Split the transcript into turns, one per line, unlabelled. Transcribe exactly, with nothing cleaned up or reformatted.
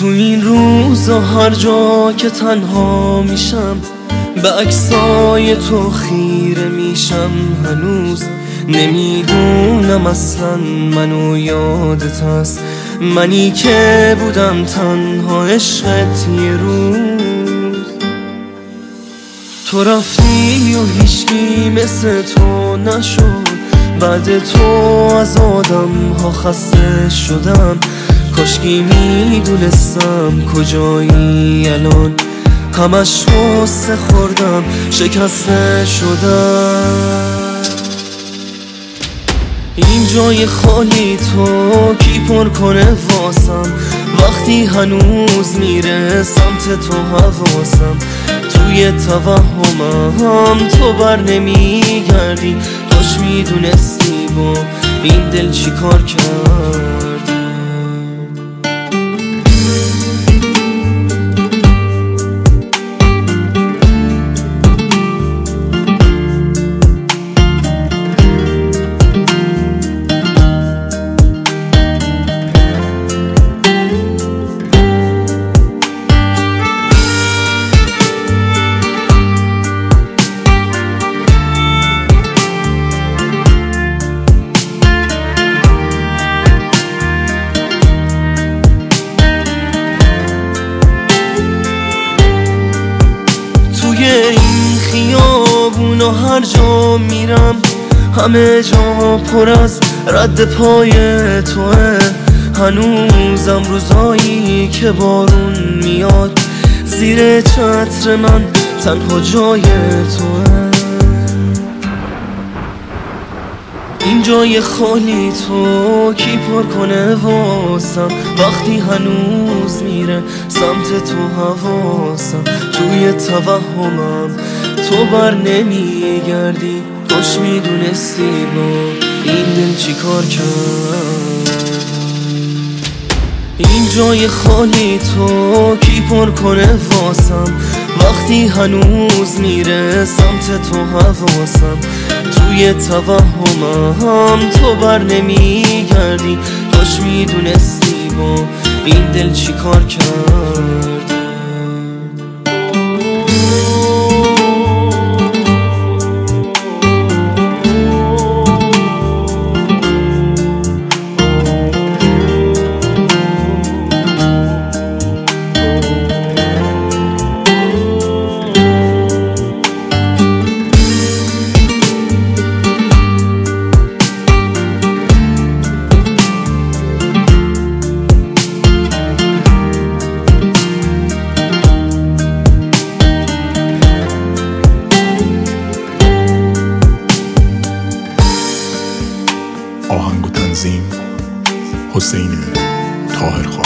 تو این روزا هر جا که تنها میشم به عکسای تو خیره میشم. هنوز نمیدونم اصلا منو یادت هست، منی که بودم تنها عشقت یه روز. تو رفتی و هیچکی مثل تو نشد، بعد تو از آدم ها خسته شدم. کاشکی میدونستم کجایی الان، همش غصه خوردم شکسته شدم. این جای خالی تو کی پر کنه واسم، وقتی هنوز میره سمت تو حواسم. توی توهمم تو بر نمیگردی، کاش میدونستی با این دل چی کار کردی. این خیابون و هر جا میرم همه جا پر از رد پای توه. هنوزم روزایی که بارون میاد زیر چتر من تنها جای توه. این جای خالی تو کی پر کنه واسم، وقتی هنوز میره سمت تو حواسم. توی توهمم تو بر نمیگردی، کاش میدونستی با این دل چی کار کرد. این جای خالی تو کی پر کنه واسم، وقتی هنوز میره سمت تو حواسم. توی توهمم تو بر نمیگردی، کاش میدونستی با این دل چی کار کرد.
آهنگ و تنظیم حسین طاهرخان.